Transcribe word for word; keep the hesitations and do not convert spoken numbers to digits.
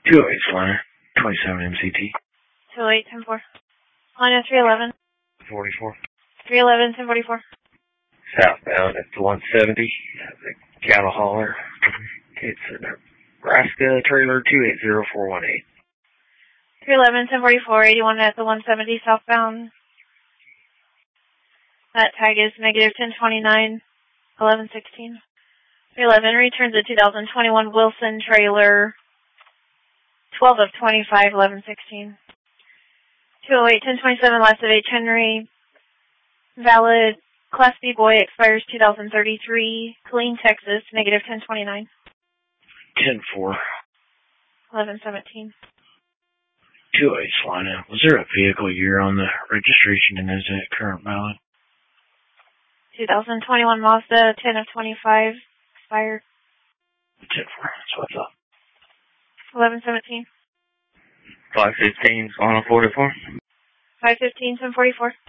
two oh eight Liner, twenty-seven M C T. two oh eight, ten four. Liner three eleven. forty-four. three eleven, ten forty-four. Southbound at the one seventy, the cattle hauler. It's a Nebraska trailer two eight zero four one eight. three eleven, ten forty-four, eighty-one at the one seventy southbound. That tag is negative ten twenty-nine, eleven sixteen. three eleven returns a two thousand twenty-one Wilson trailer, twelve of twenty-five, eleven sixteen. two oh eight, ten twenty-seven, last of H. Henry. Valid Class B boy, expires two thousand thirty-three. Killeen, Texas, negative ten twenty-nine. ten four. eleven seventeen. two oh eight Liner. Was there a vehicle year on the registration and is it current valid? two thousand twenty-one Mazda, ten of twenty-five, expired. ten four. That's what's up. eleven seventeen. five fifteen, Liner forty-four. five fifteen, ten forty-four.